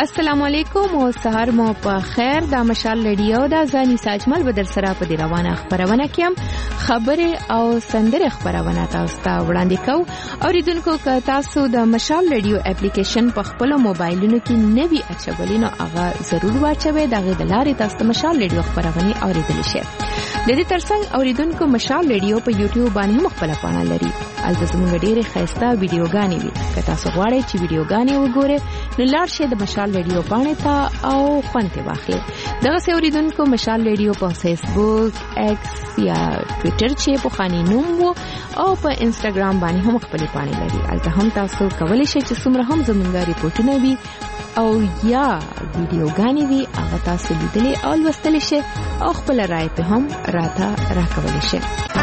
السلام علیکم او سهار مو په خیر. د مشال رادیو د ځاني ساجمل بدر سره په دی روانه خبرونه کیم خبره او سندره خبرونه تاسو ته وړاندې کوم. اوریدونکو که تاسو د مشال رادیو اپلیکیشن په خپل موبایلونو کې نوی اچولې نو هغه ضرور واچوي. دغه د لارې تاسو مشال رادیو خبرونه اوریدلی شئ. د دې ترڅنګ اوریدونکو مشال رادیو په یوټیوب باندې مخبل پاڼه لري. البته زموږ ډېرې خسته ویډیوګانې وي. که تاسو غواړئ چې ویډیوګانې وګورئ نو لاړ شئ د مشال رادیو باندې ته او خوند واخلئ. دغه اوریدونکو مشال رادیو په فیسبوک، ایکس یا ټوئیټر چې په خاني نوم وو او په انستګرام باندې هم خپل پاڼې لري. البته هم تاسو کولی شئ چې څومره هم زموږ ریپورتونه وي او یا ویډیوګانې وي هغه تاسو لیدلې او لوستلی شئ او خپل رائے په هم راکولی شئ.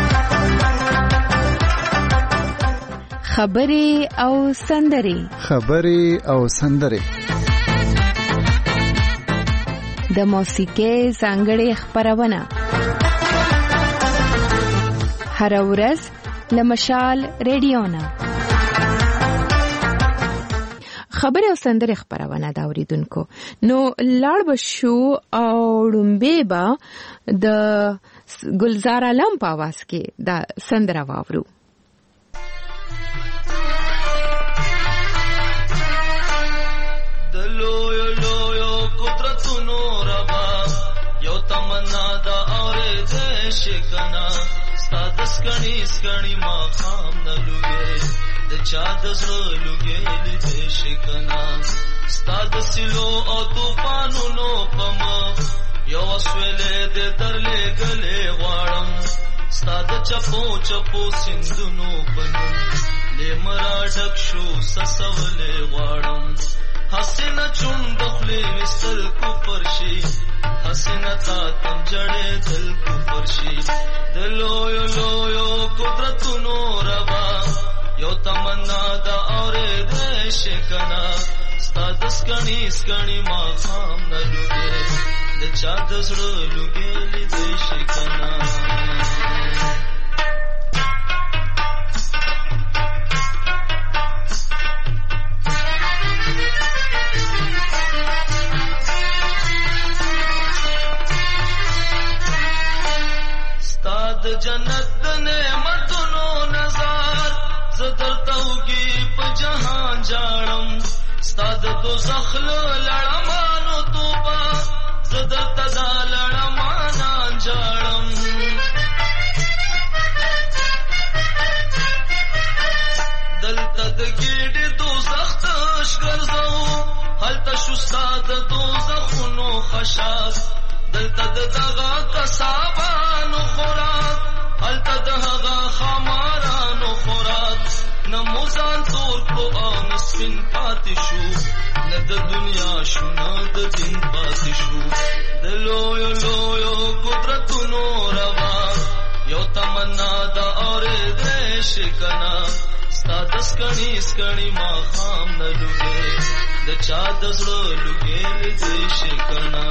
خبرې او سندرې د موسیقۍ ځانګړې خبرونه هر ورځ له مشال رادیو نه. خبرې او سندرې خبرونه دا اوریدونکو نو لاړ بشو او ډمبه با د ګلزار علم په आवाज کې دا سندره واورو. شکنا ستاد سکڼي ما خام نه لوګي د چا د زړه لوګي دې شکنا ستاد سلو او طوفانونو پم یو سویلې د درلې غلې غواړم ستاد چپو سندونو پنو لمرا ډک شو سسولې غواړم حسینه چوند خپلې وستل کو پرشي حسینه تا تم جړې دل کو پرشي دلو یو قدرتونو ربا یو تمنا دا اورې دې شکنا ستاد سکڼي ما خام نه لوګي د چا د زړه لوګي دې شکنا جنت د نعمتونو نظر زدر توګي په جهان جاړم ستاد دوزخ لړمانو توبه زدر تدا لړمان جاړم دلته د ګډ دوزخ تش ګرځو هلته شو ستاد دوزخونو خشاس دلته دغه کسابانو خوراک هلته دغه خمارانو خوراک نموزان تور کو مسکین پاتې شو نه د دنیا شو نه د دین پاتې شو د لویو قدرتونو روا یو تمنا دا اورې دې شکنا ستاد سکڼي ما خام نه لوګي د چا د زړه لوګي دې شکنا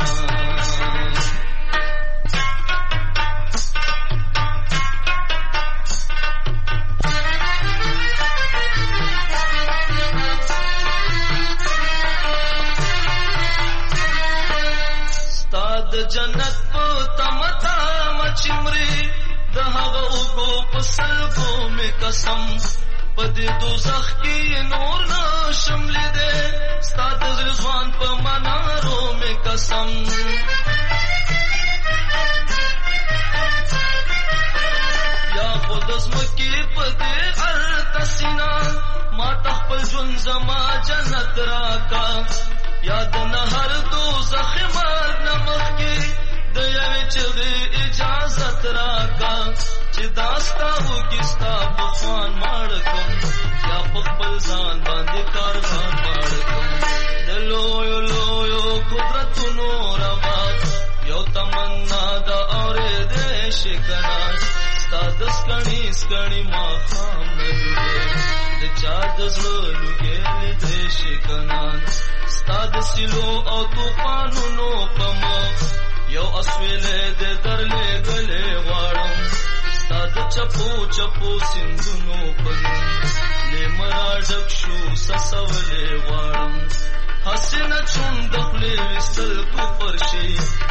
جنت په تمتا مچمري د هغه وګو په سلګو می قسم په دې دوزخ کې نور نه شملې دې ستاد رضوان په منارو می قسم یا خود زمکی په دې ارتسینا ما تخپل جون زما جنت راکا یاد نه هر دوزخ مرګ نمخ کې د یوې چغې اجازت راکا چې داستا وګستا بخوان ماړکم یا په خپل ځان باندې کاروان ماړکم د لویو قدرتونو روا یو تمنا دا اورې دې شکنا ستاد سکڼي ما خام نه لوګي د چا د زړه لوګي دې شکنا ستاد سلو او طوفانونو پم یو اسویلې د درلې غلې غواړم ستاد چپو سندونو پنو لمرا ډک شو سسولې غواړم حسنه چوند خپل وستل کو پرشي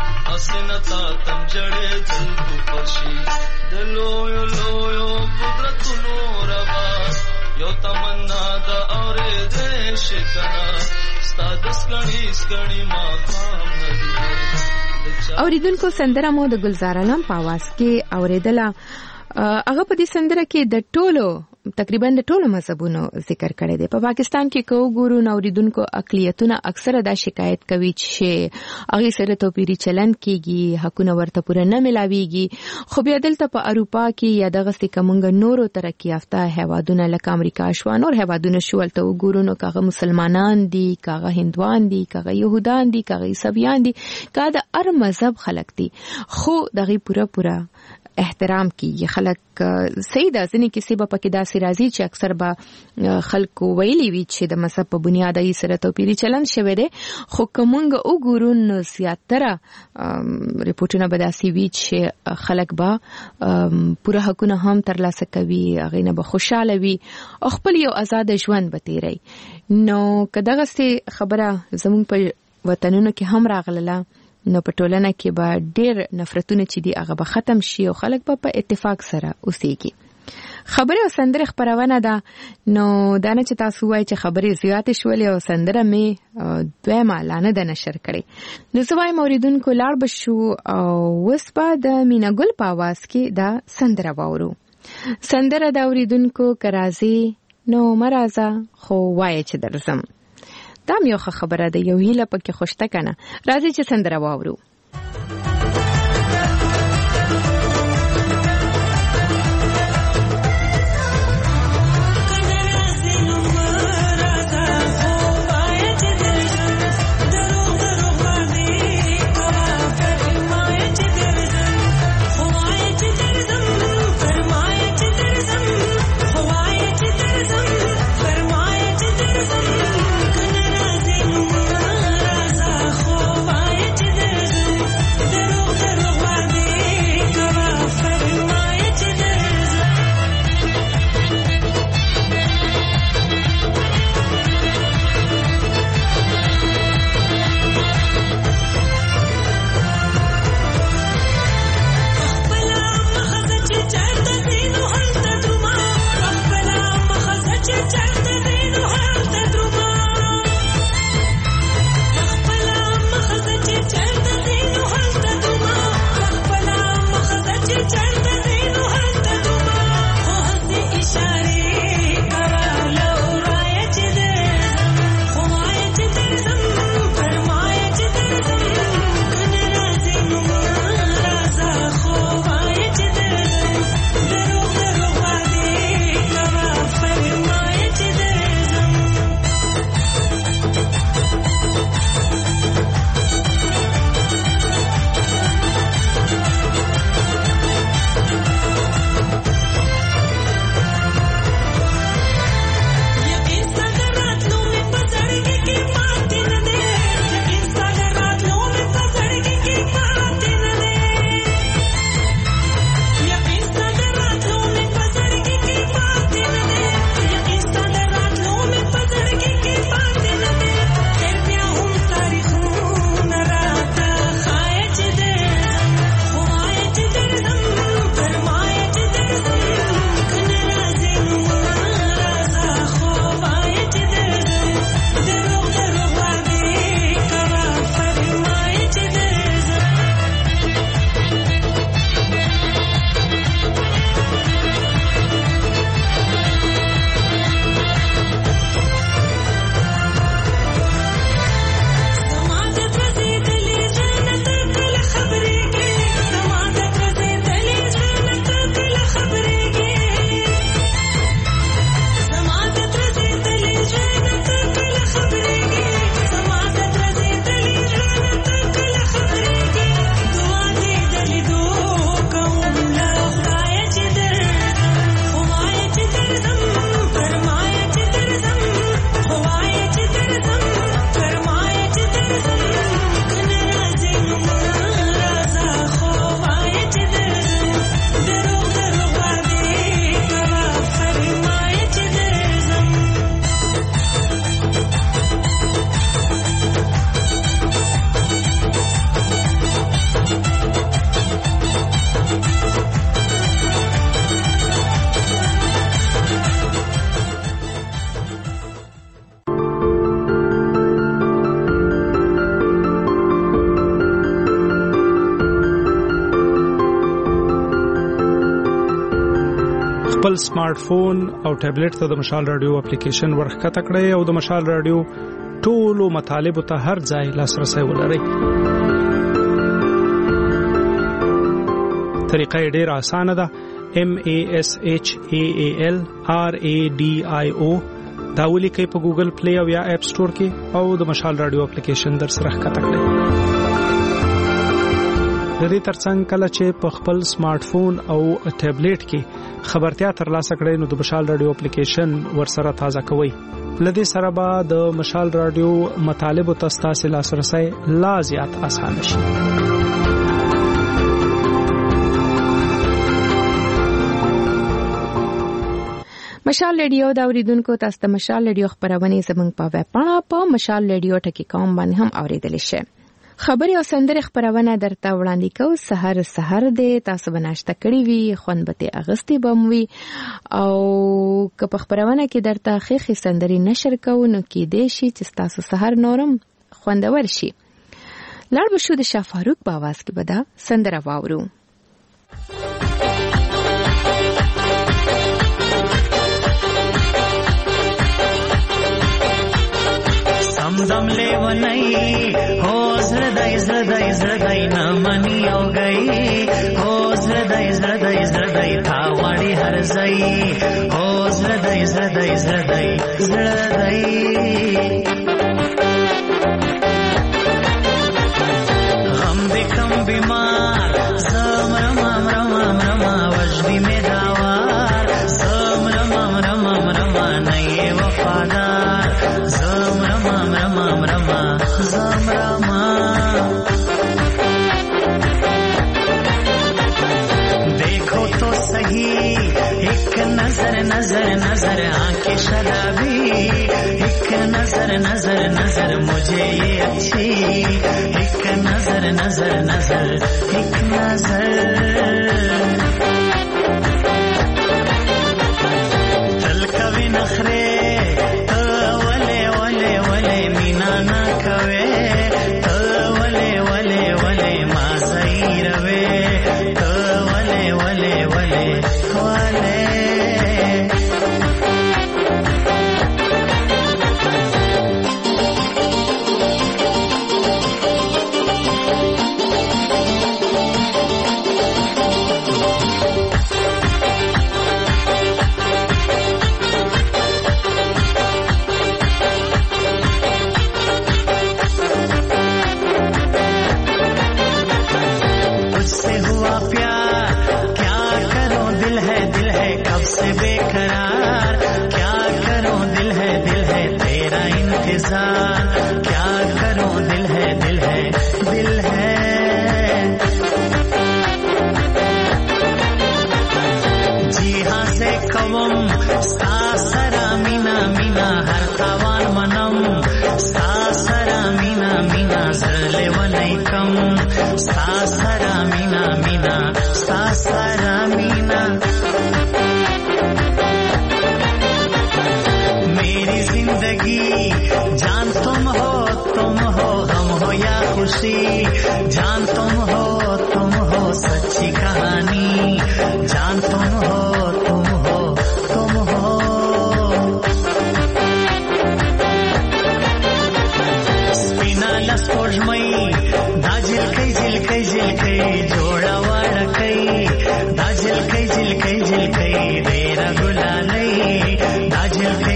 حسنه تا تم جړې دل کو پرشي دلو یو قدرتونو روا یو تمنا دا اورې دې شکنا ستاد سکړی ما خام ندی. اوریدونکو سندره مو د گلزار علم په आवाज کې اوریدله. هغه په دې سندره کې د ټولو تقریبا د ټولو مذهبونو ذکر کړی دی. په پاکستان کې کو ګورو اوریدونکو اقلیتونه اکثره دا شکایت کوي چې هغه سره توپیری چلند کیږي، حقونه ورته پوره نه ملاويږي. خو بیا دلته په اروپا کې یا دغه څخه نورو ترقی یافته هیوادونه لکه امریکا شو، نور هیوادونه شو، ته وګورو نو کاغه مسلمانان دي، کاغه هندوان دي، کاغه يهودان دي، کاغه عیسویان دي، کاغه هر مذهب خلک دي، خو دغه پوره احترام کیږي. خلک سیده ځنې کیسې به پکې داسې راځي چې اکثر به خلکو ویلي وي چې د مذهب په بنیاد یې سره توپیری چلند شوی دی، خو کومنګ وګورو نو زیاتره ریپورتونه به داسې وي چې خلک به پوره حقونه هم ترلاسه کوي، هغې نه به خوشحاله وي او خپل یو آزاد ژوند به تیری. نو که دغسې خبره زموږ په وطنونو کې هم راغله نو په ټولنه کې به ډېر نفرتونه چې دي هغه به ختم شي او خلک به په اتفاق سره اوسېږي. خبرې او سندرې خپرونه ده. نو دا نه چې تاسو وایئ چې خبرې زیاتې شولې او سندره مې دویمه لا نه ده نشر کړې. نو زه وایم اوریدونکو لاړ به شو او اوس به د مینا ګل په اواز کې دا سندره واورو. سندره د اوریدونکو که راځي نو مه راځه خو وایه چې درځم. دا یو خبره ده، یو هیله پکې خوشته کنه. راځي چې سندره واورو. Thank you. خپل سمارټ فون او ټابلیټ ته د مشال رادیو اپلیکیشن ورخکته کړئ او د مشال رادیو ټولو مطالبو ته هر ځای لاسرسی ولرئ. طریقه یې ډېره اسانه ده. MASHAALRADIO دا ولیکئ په ګوګل پلی او یا اپ سٹور کې او د مشال رادیو اپلیکیشن در سره ښکته کړئ. د دې ترڅنګ کله چې په خپل سمارټ فون او ټابلیټ کې خبرتیا ترلاسه کړئ نو د مشال رادیو اپلیکیشن ورسره تازه کوئ. لدې سره به د مشال رادیو مطالبو ته ستاسو لاسرسی لا زیات اسانه شي. مشال رادیو دا اوریدونکو تاسو ته مشال رادیو خبرونه زموږ په ویب پاڼه په mashalradio.com باندې هم اوریدلی شئ. خبري او سندره خبرونه درته وړاندې کوو. سحر دې تاسو بناشته کړی وي، خوند به اغستی بموي او که په خبرونه کې درته خېخي سندري نشر کوو نو کې دې شي چې تاسو سحر نورم خوندور شي. لړ بشو د شاه فاروق په आवाज کې به دا سندره واورو. दम ले वो नहीं हो ज़्रदाई न मनी हो गई हो ज़्रदाई था वाड़ी हर जई हो ज़्रदाई गम दे कम बीमार ज़म रमा वजदी में दावार ज़म रमा नहीं वफादार ज़म रमा देखो तो सही एक नजर आंखें शराबी एक नजर मुझे ये अच्छी एक नजर एक नजर दिल कभी नखरे वले मीना ना कवे तो वले माज़ई रवे तो वले बेकरार क्या करूं दिल है तेरा इंतजार क्या करूं दिल है जी हाँ से कवम सासरा मीना हर तावान मनम सासरा मीना जरले वनई कम सासरा मीना मेरी जिंदगी जान तुम हो गम हो या खुशी जान तुम हो सच्ची कहानी जान तुम हो स्पिनाला स्पोर्जमई दाजिल कई जोड़ा वाड़ा कई दाजिल कई देरा गुलालई दाजिल कई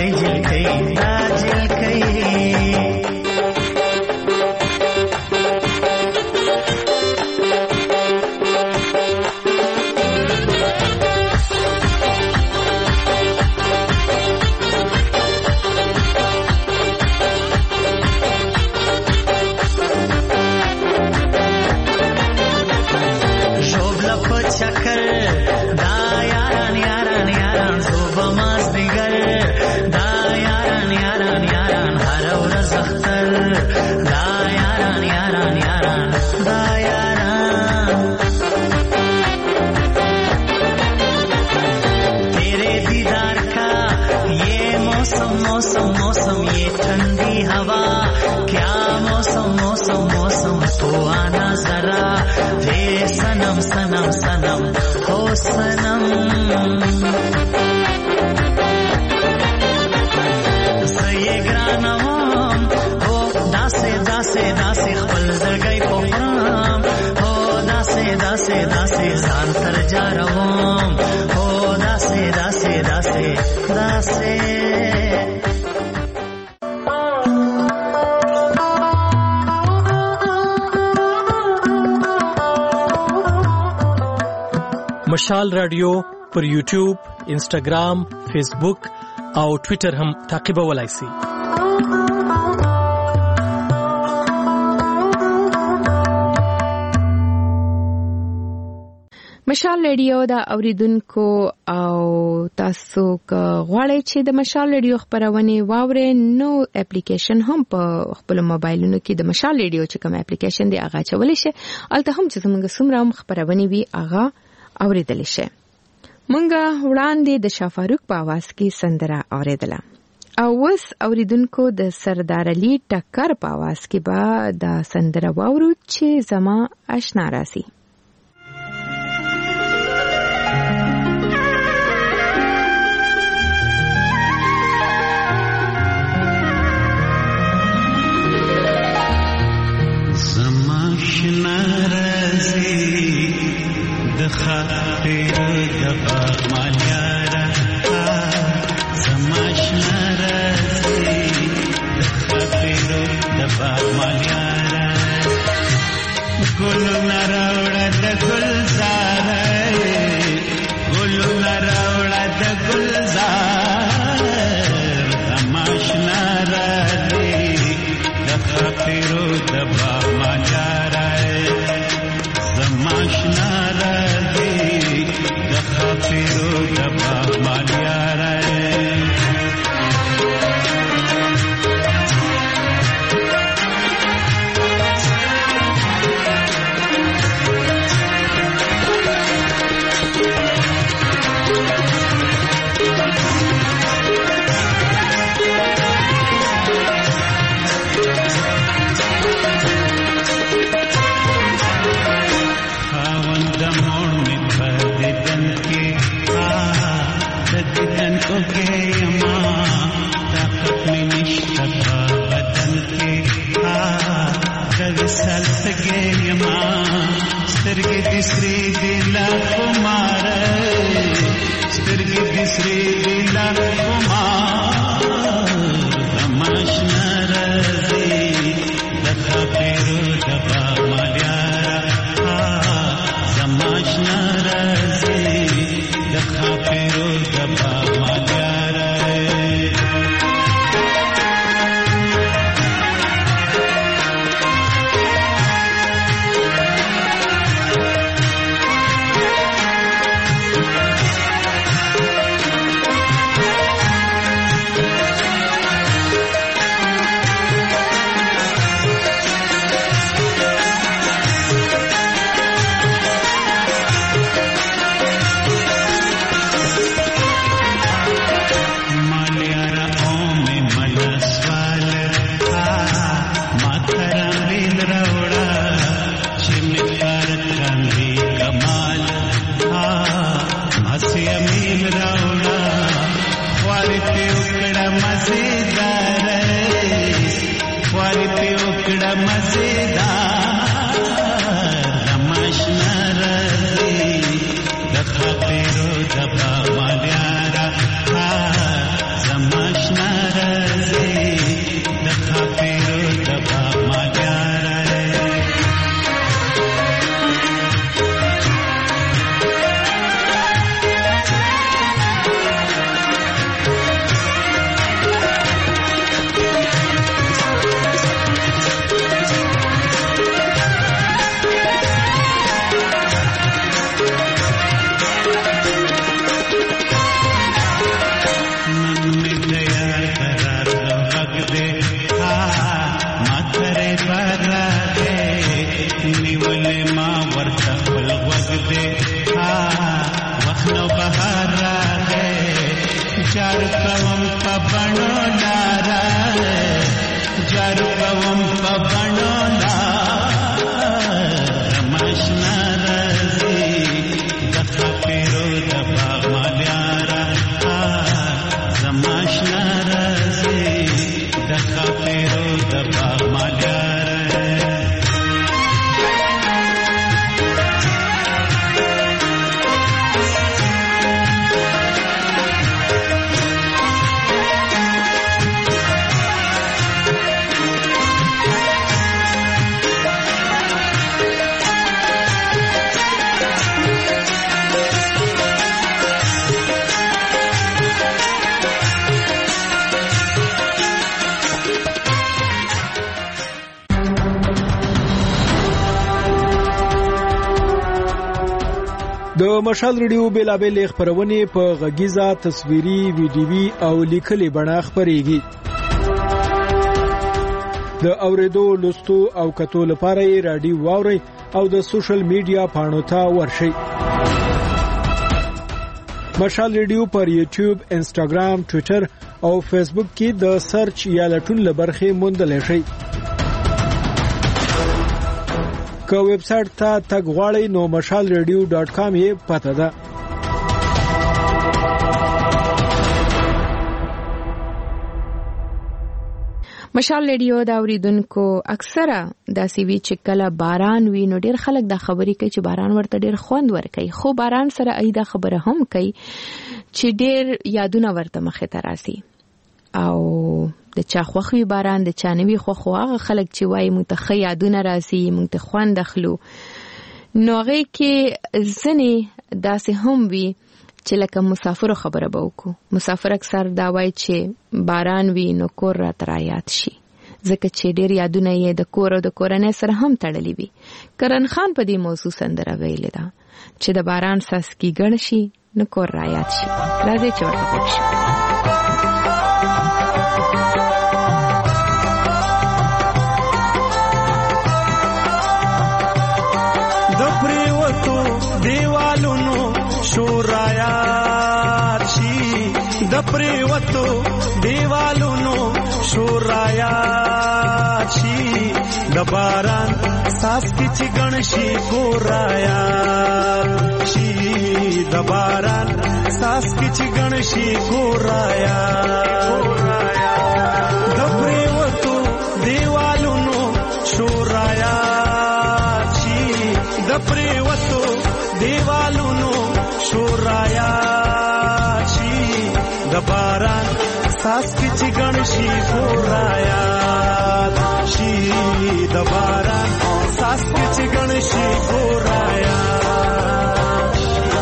चक्कर दा यारान सुबमास दिगर दा यारान हर औरज अख्तर दा यारान दा यारान तेरे दीदार का ये मौसम ये ठंडी हवा क्या मौसम तो आना जरा रे सनम हो सनम داسې داسې ځان تر جاروم او داسې داسې داسې داسې مشال رادیو پر یوټیوب، انسټاګرام، فیسبوک او ټوئیټر هم تعقیبولای شئ. مشال رادیو دا اوریدونکو او تاسو غواړئ چې د مشال رادیو خبرونه واورئ نو اپلیکیشن هم په خپل موبایلونو کې د مشال رادیو چې کوم اپلیکیشن دی هغه چولې شي. الته هم چې موږ سمره خبرونه وی هغه اوریدل شي. مونږه وړاندې د شافاروق په आवाज کې سندره اوریدله او وس اوریدونکو د سردار علي ټکر په आवाज کې به د سندره واورو چې زما آشنا راسي. زما آشنا راسي د خاطر د باغ یارا زما آشنا راسي د خاطر د باغ یارا ګل نراوړه د ګلزار ګل نراوړه د ګلزار زما آشنا راسي د خاطر د باغ یارا زما آشنا پیرو دبا مالیارا سترګې د سری دلا کومار سترګې د سری دلا کومار زماشنا رازي د خاطرو د باغ زماشنا رازي د خاطرو د باغ د مشال ریډیو بیلابل خبرونه په غږیزه تصویري ویډیوي او لیکلي بڼه خبريږي. د اوریدو لوستو او کتو لپاره یې رادیو واوري او د سوشل میډیا پاڼو ته ورشئ. مشال ریډیو پر یوټیوب، انسټاګرام، ټوئیټر او فیسبوک کې د سرچ یا لټون لبرخې موندلی شئ. که ویب سټ ته تګ غواړئ نو mashalradio.com یې پته ده. مشال ریډیو دا اوریدونکو اکثره داسې وی چې کله باران وي نو ډیر خلک دا خبرې کوي چې باران ورته ډیر خوند ورکوي، خو باران سره ایدا خبره هم کوي چې ډیر یادونه ورته مخې ته راسي او د چا خوخوي باران د چا نوي خوخو هغه خلک چې وایي مونږ ته ښه یادونه راسي، مونږ ته خوند اخلو. نو هغه کې ځنې داسې هم وي چې لکه مسافر خبره به وکړو. مسافر اکثر دا وایي چې باران وي نو کور راته رایاد شي، ځکه چې ډېر یادونه یې د کور او د کورنۍ سره هم تړلي وي. کرن خان په دې موضوع سندره ویلې ده چې د باران څاڅکي ګڼ شي نو کور رایاد شي. راځئ چې ورته پوه شو. د پریوتو دیوالونو شورایات شي، د پریوتو دیوالونو شورایات شي، د باران څاڅکي چې ګڼ شي ګورایات شي، د باران څاڅکي چې ګڼ شي ګورایات، د پریوتو دیوالونو شورایات شي، د پریوتو دیوالونو شورایات شي، د باران څاڅکي چې ګڼ شي ګورایات شي، د باران څاڅکي چې ګڼ شي ګورایات.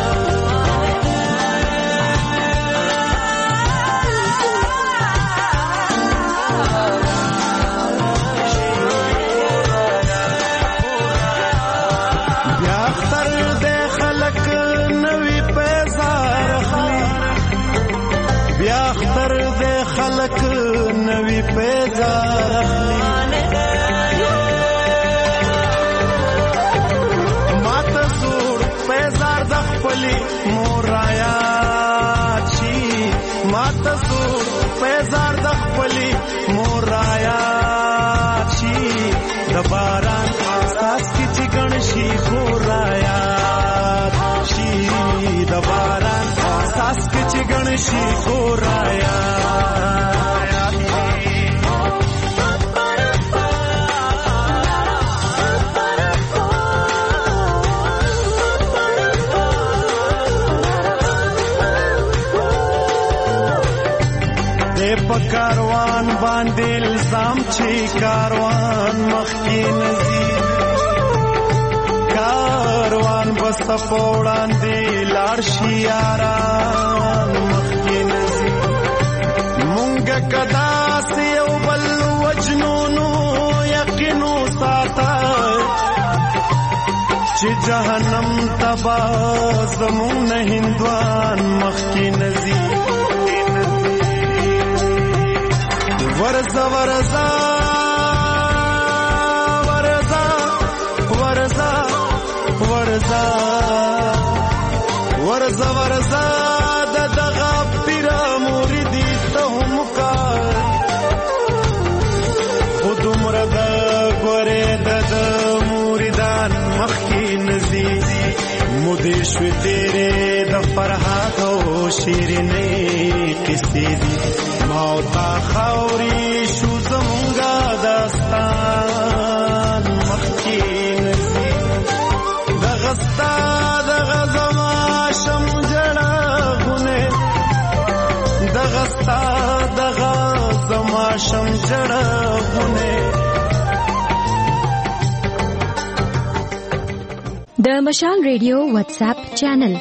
بیا اختر د خلک نوی پیزار اخلي، بیا اختر د خلک نوی پیزار اخلي، ماته زور پیزار د خپلې مور رایاد شي، ماته زور پیزار د خپلې مور رایاد شي، د باران څاڅکي چې ګڼ شي ګورایات شي، د باران څاڅکي چې ګڼ شي ګورایات. په کاروان باندې الزام چې کاروان مخکې نزي، کاروان بس په وړاندې لاړ شي یاران مخکې نزي، مونږ کدا سه یو بل وجنونو یقینو ساته چې جهنم تبا زمون هندوان مخکې نزي، ورزا ورزا ورزا ورزا ورزا ورزا ورزا د دغه پیر مریدی ته هم کار خود مرد ګوره د مریدان مخکې نزي، مودې شوې تیرې د فرحات او شیرینې کیسې دي، موتا خاوري شو زمونږه داستان مخکې نزي، دغه ستا دغه زما شم جړغونه، دغه ستا دغه زما شم جړغونه. د مشال ریډیو واتس اپ چینل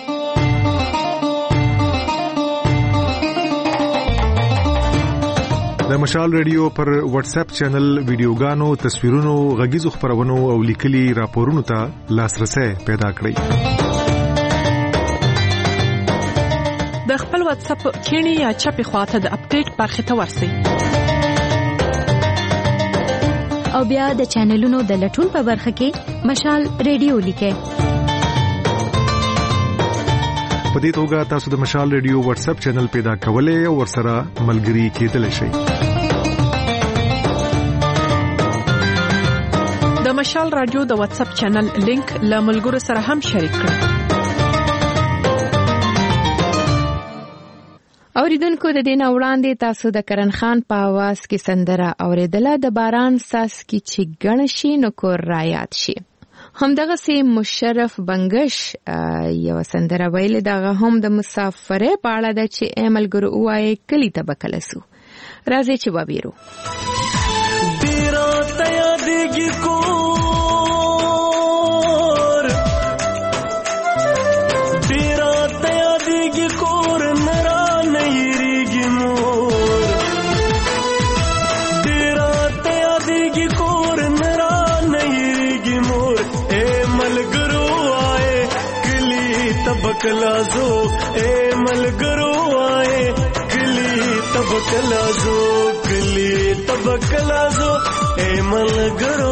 د مشال ریډیو پر واتس اپ چینل ویډیوګانو، تصویرونو، غږیزو خبرونو او لیکلي راپورونو ته لاسرسي پیدا کړئ. د خپل واتس اپ کینی یا چپی خواته د اپډیټ برخه ته ورسئ او بیا د چینلونو د لټون په برخه کې مشال ریډیو لیکئ. په دې توګه تاسو د مشال ریډیو واتس اپ چینل پیدا کولای او ورسره ملګري کېدلی شئ. د مشال رادیو د واتس اپ چینل لینک له ملګرو سره هم شریک کړئ. اوریدونکو د دین وړاندې تاسو د کرن خان په आवाज کې سندره اوریدله د باران ساس کې چې غنشي نو کور رایات شي. همدغه سي مشرف بنگش یو سندره ویل دغه هم د مسافرې په اړه د چې عملګرو وای کلی تبکلسو راځي چې وبیرو تیرا تیا دیږي کور تیرا تیا دیږي کور نرا نېریږي مور تیرا تیا دیږي کور نرا نېریږي مور اے ملګرو آئے کلی تبکلازو اے ملګرو آئے کلی تبکلازو کلی تبکلازو اے ملګرو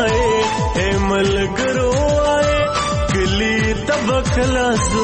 آئے کلی تبکلازو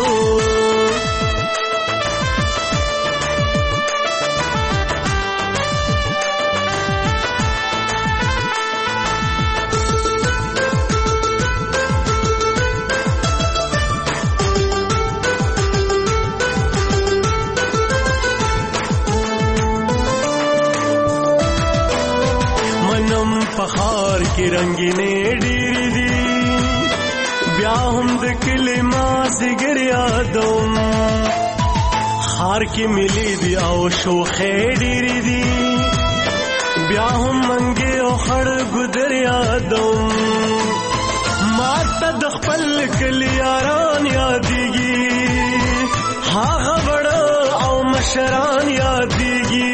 پخار کی رنگینه ډېری دي بیا هم د کلمه سګر یادوم خار کی ملي دی او شوخه ډېری دي بیا هم منګي او خړ ګدر یادوم ماته د خپل کلی یاران یادېږي هغه بڑا او مشران یادېږي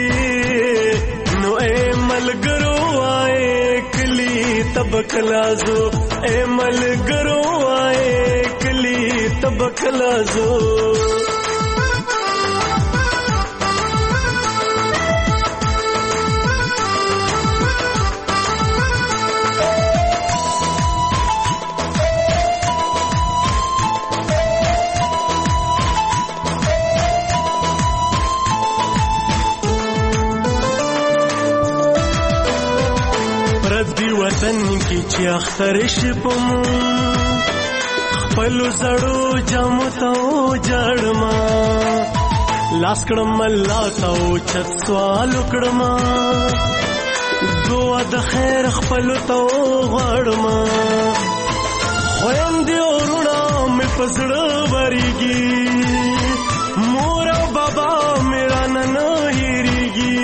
نو اے ملګرو تبکلازو اے ملګرو آئے کلی تبکلازو وطن کی چې اختر شپم خپل زړو جام ته جړما لاس کړم الله ته چت سوال کړم دعا د خیر خپل ته غړما خويندې ورونه مې پزړه وريږي مور او بابا میرا نن هېریږي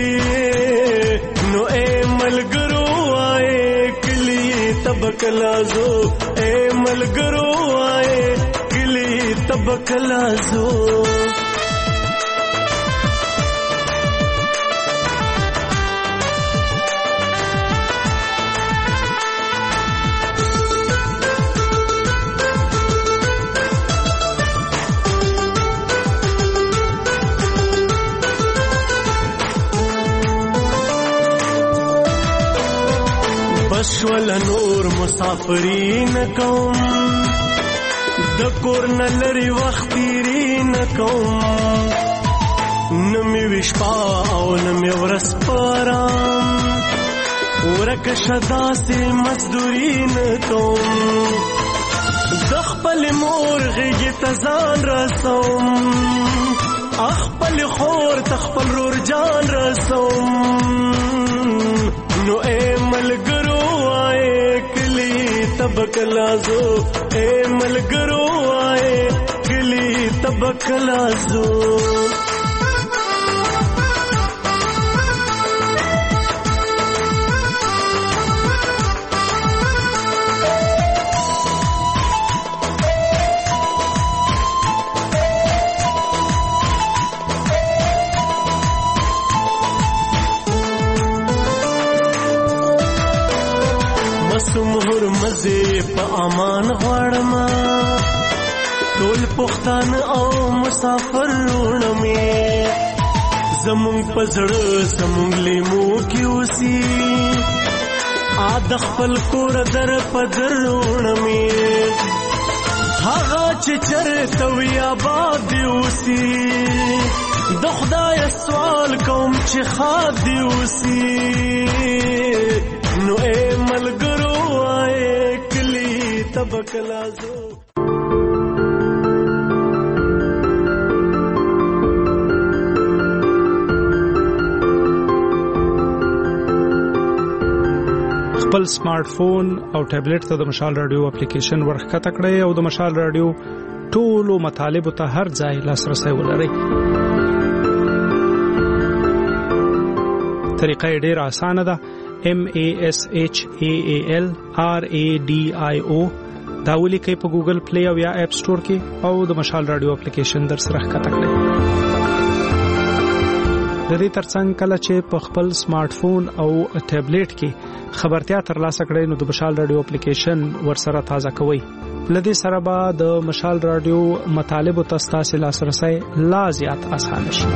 نو اے ملګرو تبکلازو اے ملګرو آئے کلی تبکلازو بشول نور مسافرین کوم د کور نلری وخت تیرین کوم نمی وشپا او نمی ورس پارام ورک شدا سی مزدورین کوم دخپل مور غیگی تزان رسوم اخپل خور تخپل رور جان رسوم نو اے ملګرو آئے کلی تبکلازو اے ملګرو آئے کلی تبکلازو مهر مزه په امان غړما ټول پښتون او مسافر زمون پزړه زمون لیمو کې اوسي د خپل کور در پدرونه می هغه چې چرته وي آباد دی اوسي د خدای سوال کوم چې خاد دی اوسي نو اے ملګرو آئے کلی تبکلازو خپل سمارټ فون او ټابلیټ ته د مشال رادیو اپلیکیشن ورخکته کړئ او د مشال رادیو ټولو مطالبه ته هر ځای لاسرسي ولرئ. طریقه ډېره اسانه ده. MASHAALRADIO دا ولیکئ په ګوګل پلی او یا اپ سٹور کې او د مشال رادیو اپلیکیشن در سره ښکته کړئ. د دې ترڅنګ کله چې په خپل سمارټ فون او ټابلیټ کې خبرتیا ترلاسه کړئ نو د مشال رادیو اپلیکیشن ورسره تازه کوئ. لدې سره به د مشال رادیو مطالب او تاسو لاسرسي لا زیات اسانه شي.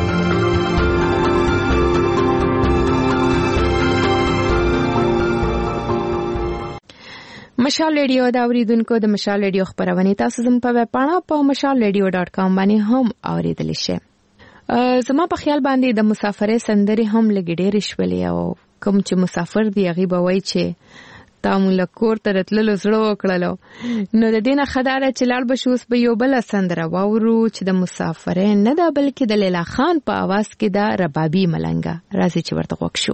مشال ریډیو دا اوریدونکو د مشال ریډیو خبرونه تاسو زم په ویب پاڼه په mashalradio.com باندې هم اوریدلی شئ. زما په خیال باندې د مسافرې سندري هم لګډې رښولې او کوم چې مسافر دی هغه به وای چې تاسو کور ته راتللو زړه وکړلو نو د دینه خدای چې لاړ بشوس به یو بل سندره واورو چې د مسافرې نه ده بلکې د لیلا خان په आवाज کې دا ربابي ملنګا راځي چې ورته وښو.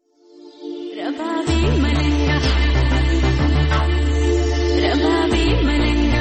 ربابي ملنګا ربابي ملنګا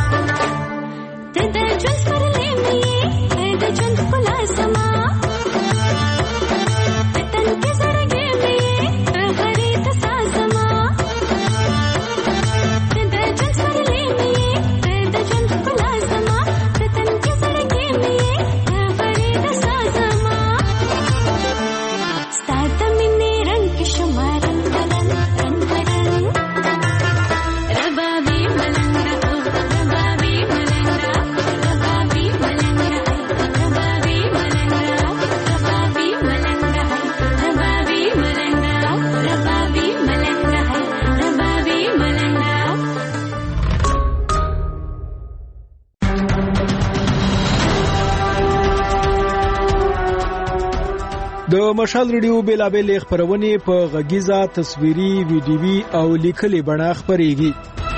ژوند خلاصما د مشال ریډیو بیلابل خبرونه په غږیزه تصویري ویډیوي او لیکلي بڼه خبريږي.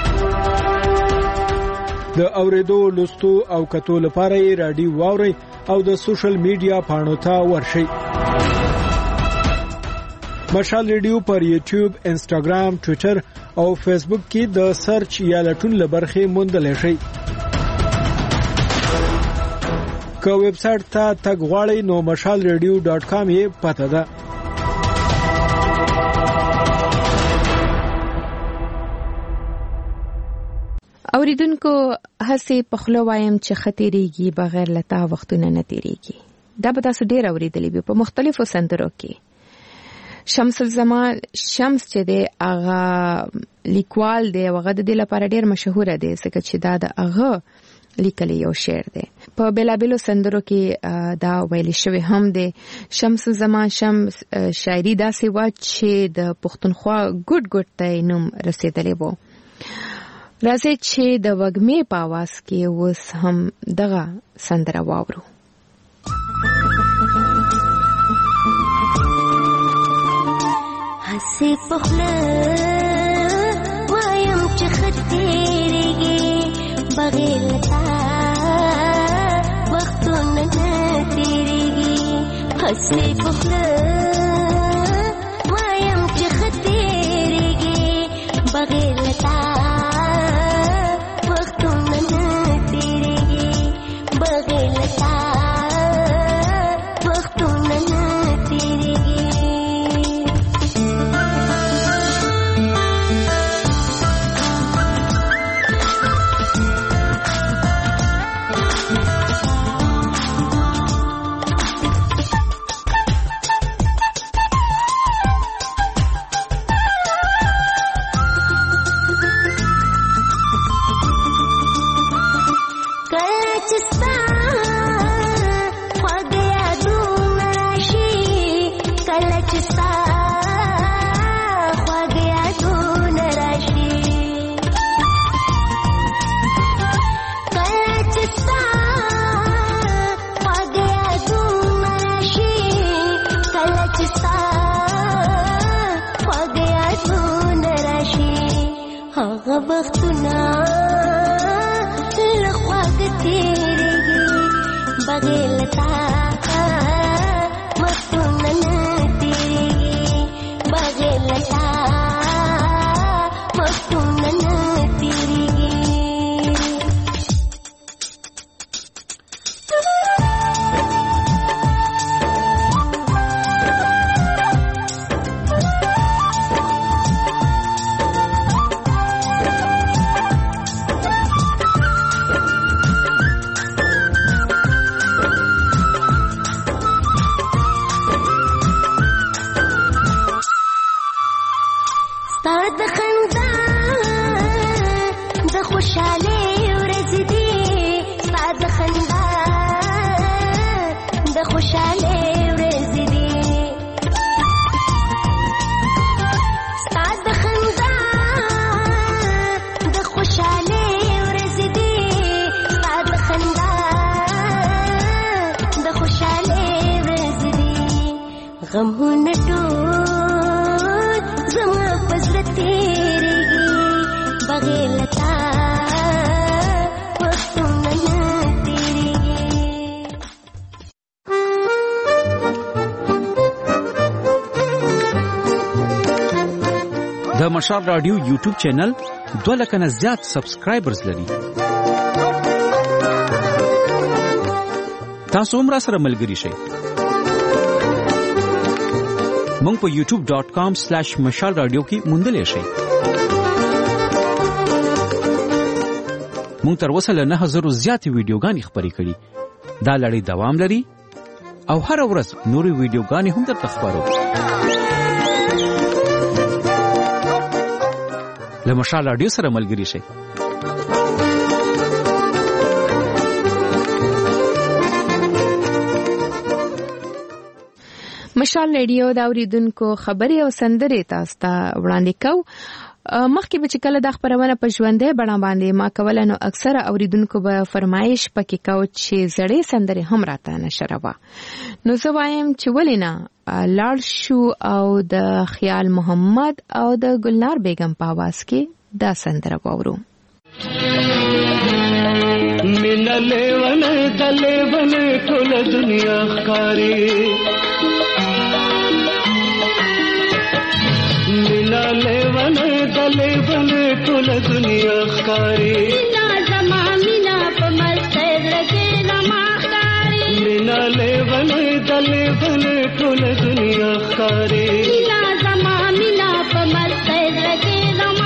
د اوریدو لوستو او کتو لپاره یې رادیو واوري او د سوشل میډیا پاڼو ته ورشئ. مشال ریډیو پر یوټیوب، انسټاګرام، ټوئیټر او فیسبوک کې د سرچ یا لټون لبرخې موندلی شئ. که ویب سټ ته تګ غواړئ نو mashalradio.com یې پته ده. اوریدونکو هڅه پخلو وایم چې خطرېږي بغیر لتا وختونه نه تیریږي. دا به تاسو ډیر اوریدلی به په مختلفو سندرو کې. شمس الزمان شمس چې دی هغه لیکوال دی او هغه د دې لپاره ډیر مشهور دی ځکه چې دا د هغه لیکلی یو شعر دی. په بیلابلو سندرو کې دا ویل شوی هم دی. شمس الزمان شمس شاعري داسې و چې د پښتونخوا ګډ ته نوم رسیدلی وو. راځي چې د وږمې په आवाज کې اوس هم دغه سندره واورو. هسې پخله وایم چې خطرېږي بغیر تا وختونه نه تېرېږي. هسې پخله وایم چې خطرېږي بغیر تا د مشال رادیو یوټیوب چینل 2 لک نه زیات سبسکرایبرز لري. تاسو هم را سره ملګری شئ. مونږ په youtube.com/mashalradio کې موندلې شئ. مونږ تر اوسه له 9000 زیاتې ویډیوګانې خبرې کړې. دا لړۍ دوام لري او هر ورځ نورې ویډیوګانې هم درته خبرو. له مشال رادیو سره ملګری شئ. مشال رادیو دا اوریدونکو خبري او سندري تاسو ته وړاندې کوو مخکې به چې کله د خبرونه په ژوندۍ بڼه باندې ما کوله نو اکثره اوریدونکو به فرمایش پکې کاوه چې زړې سندرې هم راته نشروه. نو زه وایم چې ولې نه لاړ شو او د خیال محمد او د ګلنار بیگم په आवाज کې دا سندره واورو. مینا لیون دلیون ټول دنیا ښکاری مینا لیون دلیون ټول دنیا ښکاری مینا زما مینا په مسته درکې زما ښکاری مینا لیون دلیون ټول دنیا ښکاری مینا زما مینا په مسته درکې زما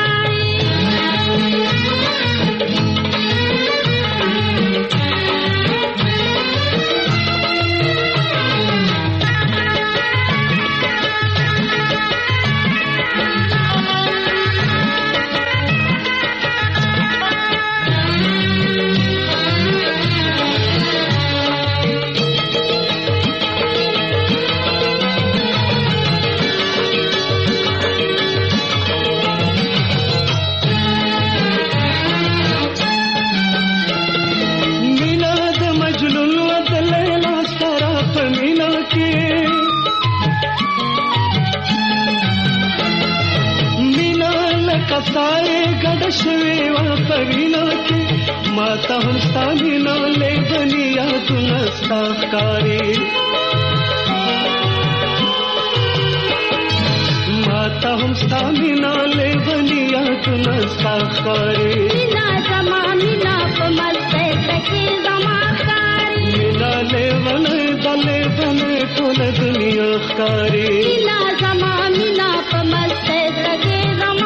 شوی وا پوینا کې ماته هم ستامینو لې دنیا تنستا ښکاری ماته هم ستامینو لې دنیا تنستا ښکاری مینا زما مینا په مسته کې زما ښکاری مینا لیون دلې بنې ټول دنیا ښکاری مینا زما مینا په مسته کې زما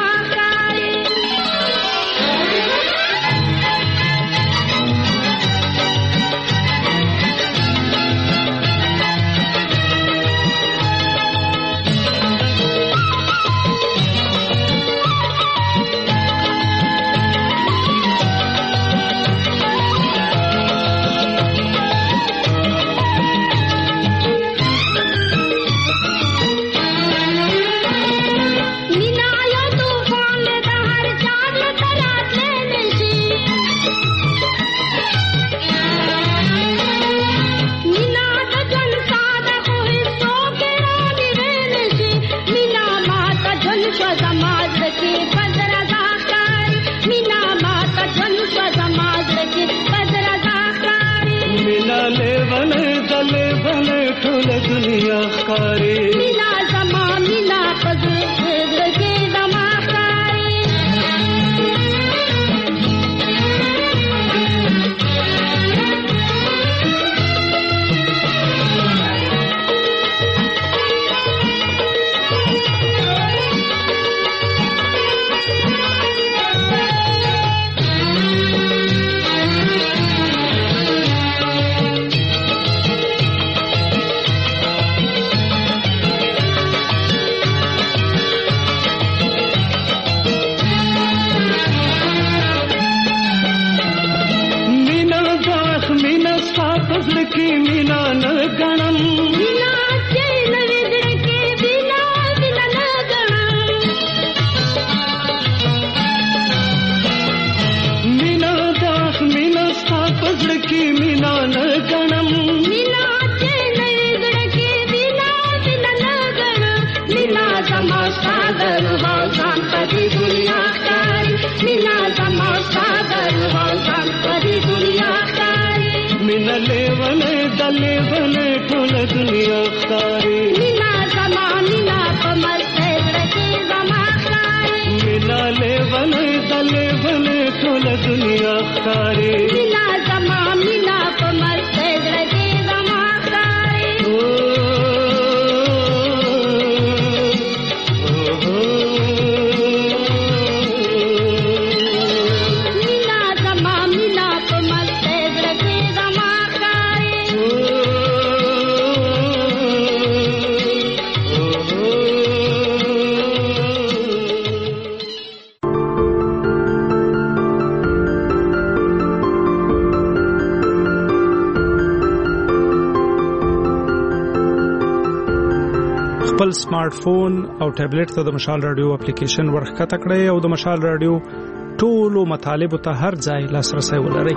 خپل سمارټ فون او ټابلیټ ته د مشال رادیو اپلیکیشن ورخکته کړئ او د مشال رادیو ټولو مطالبه ته هر ځای لاسرسي ولرئ.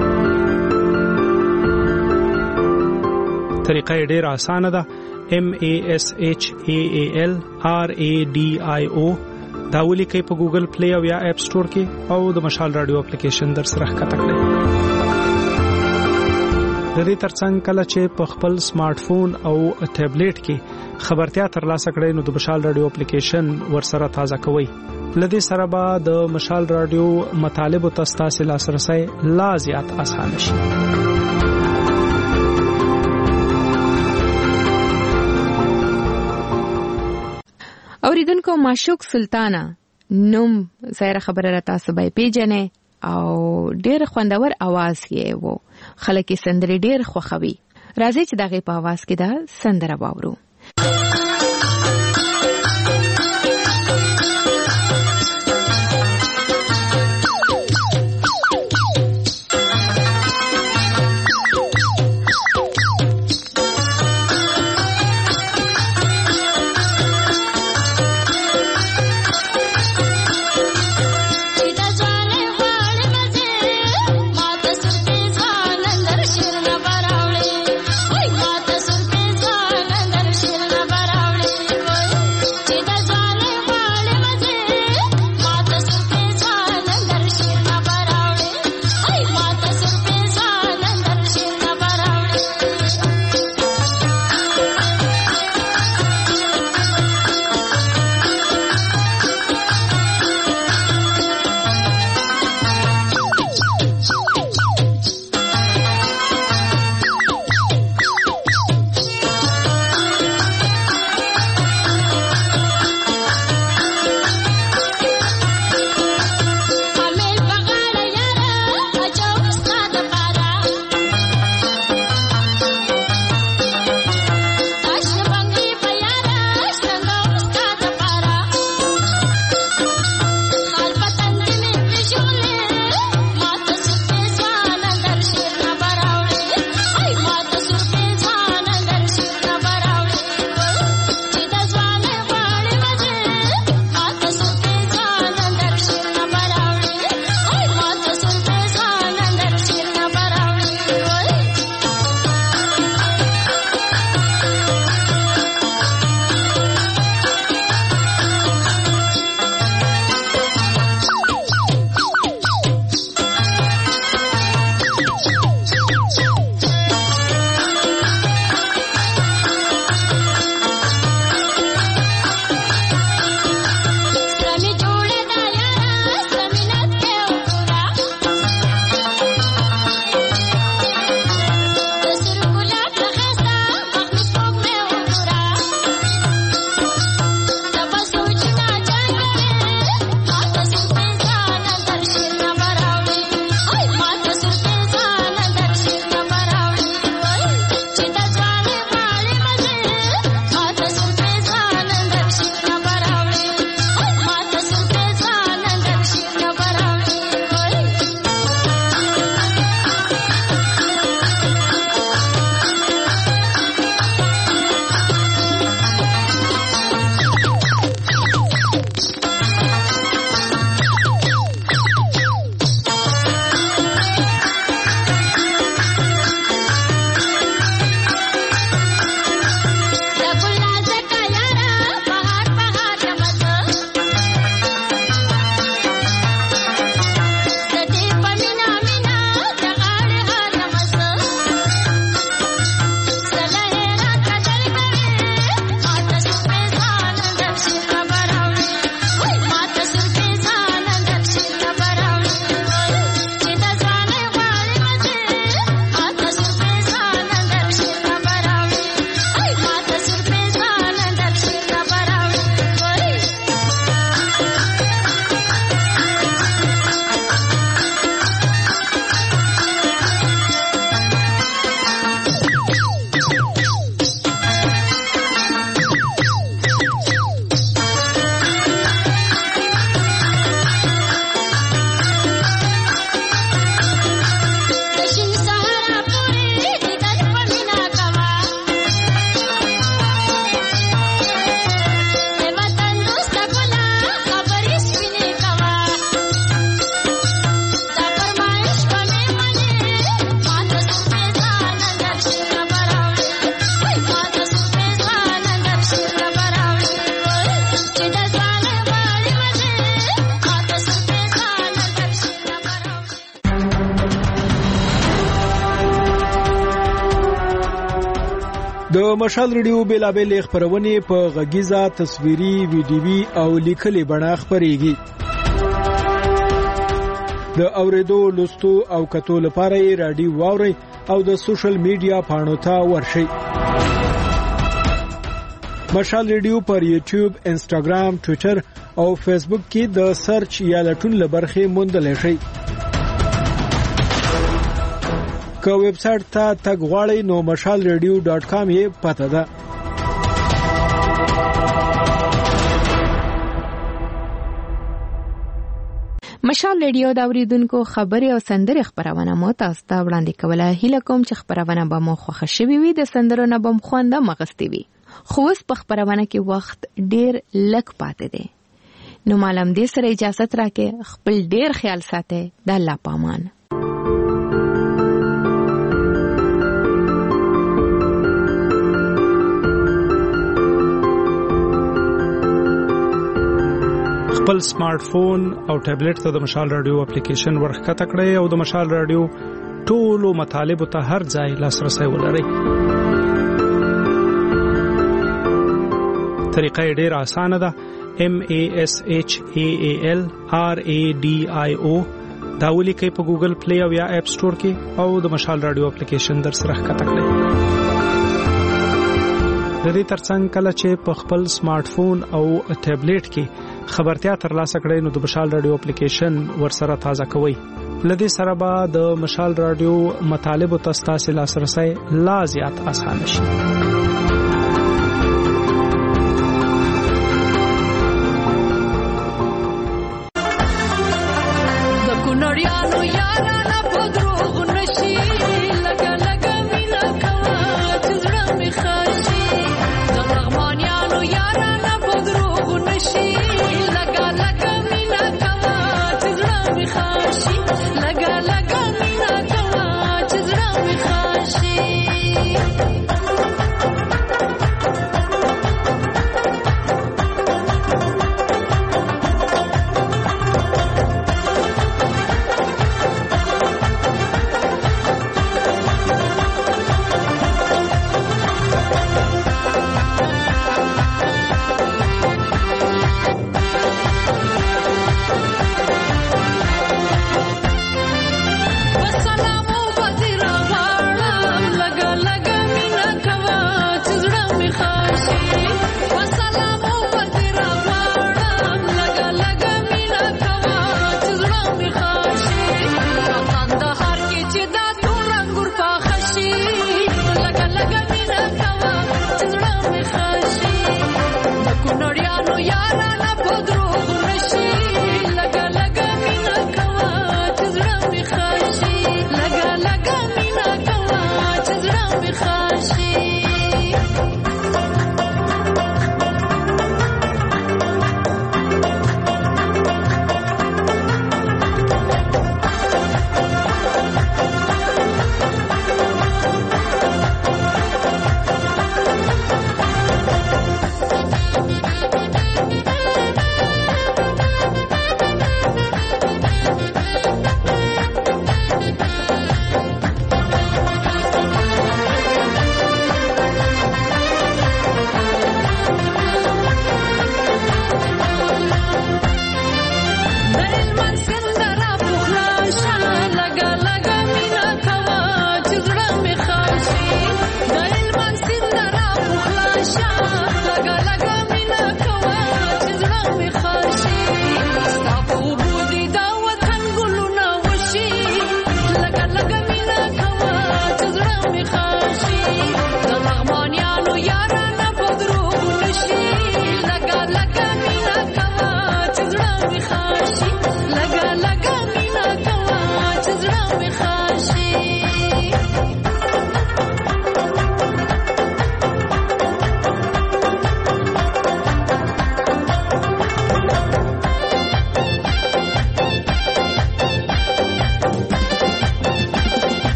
طریقه ډیره اسانه ده. MASHAALRADIO دا ولیکئ په ګوګل پلی او یا اپ سٹور کې او د مشال رادیو اپلیکیشن در سره ښکته کړئ. د دې ترڅنګ کله چې په خپل سمارټ فون او ټابلیټ کې خبرتیا ترلاسه کړئ نو د مشال رادیو اپلیکیشن ورسره تازه کوئ. لدې سره به د مشال رادیو مطالبه تاسو لاسرسي لا زیات آسان شي. اوریدونکو معشوق سلطانا نوم ظاهر خبره را تاسو به پیژنې او ډېر خوندور आवाज یې وو. خلک یې سندرې ډېر خوښوي. راځي چې دغه په आवाज کې دا سندره واورو. Shirna د مشال ریډیو بیلابل خبرونه په غږیزه تصویري ویډیوي او لیکلي بڼه خبريږي. د اوریدو لوستو او کتو لپاره رادیو واوري او د سوشل میډیا پاڼو ته ورشئ. مشال ریډیو پر یوټیوب، انسټاګرام، ټوئیټر او فیسبوک کې د سرچ یا لټون لبرخې موندل شي. که ویب سټ ته تګ غواړئ نو mashalradio.com یې پته ده. مشال ریډیو دا اوریدونکو خبري او سندري خبرونه مو تاسو ته وړاندې کوله. هیله کوم چې خبرونه به مو خوښ شي وي، د سندرو نه به مو خوند مغستی وي. خو اوس په خبرونه کې وخت ډیر لږ پاتې دی. نو معلوم دې سره اجازه راکې خپل ډیر خیال ساتئ. د الله پامان. خپل سمارټ فون او ټابلیټ ته د مشال رادیو اپلیکیشن ورخکته کړئ او د مشال رادیو ټولو مطالب ته هر ځای لاسرسي ولرئ. طریقه ډېر اسانه ده. MASHALRADIO دا ولیکئ په ګوګل پلی او یا اپ سٹور کې او د مشال رادیو اپلیکیشن در سره ښکته کړئ. د دې ترڅنګ کله چې په خپل سمارټ فون او ټابلیټ کې خبرتیا ترلاسه کړئ نو د مشال رادیو اپلیکیشن ورسره تازه کوئ. لدې سره به د مشال رادیو مطالب او تاسو لاسرسي لا زیات اسانه شي.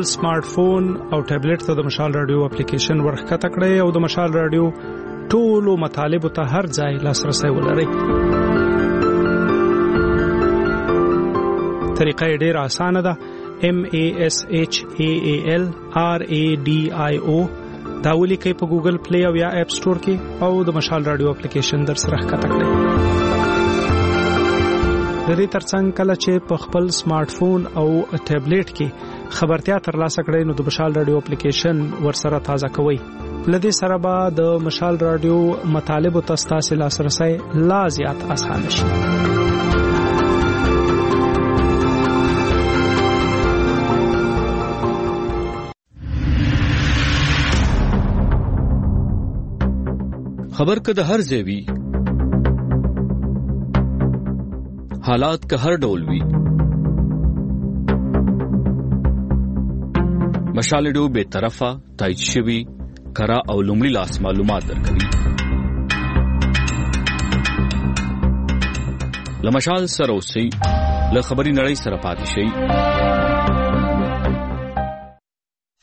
خپل سمارټ فون او ټابلیټ ته د مشال رادیو اپلیکیشن ورخکته کړئ او د مشال رادیو ټولو مطالبو ته هر ځای لاسرسي ولرئ. طریقه ډېره اسانه ده. MASHAALRADIO دا ولیکئ په ګوګل پلی او یا اپ سٹور کې او د مشال رادیو اپلیکیشن در سره ښکته کړئ. د دې ترڅنګ کله چې په خپل سمارټ فون او ټابلیټ کې خبرتیا ترلاسه کړئ نو د مشال رادیو اپلیکیشن ورسره تازه کوئ. لدې سره به د مشال رادیو مطالبو ته ستاسو لاسرسي لا زیات اسانه شي. خبر که د هر ځای وي، حالات که هر ډول وي، مشال رادیو به طرفه تایید شوی کرا او لومړی لاس معلومات درکوي. لمشال سره اوسئ، له خبري نړۍ سره پاتې شئ.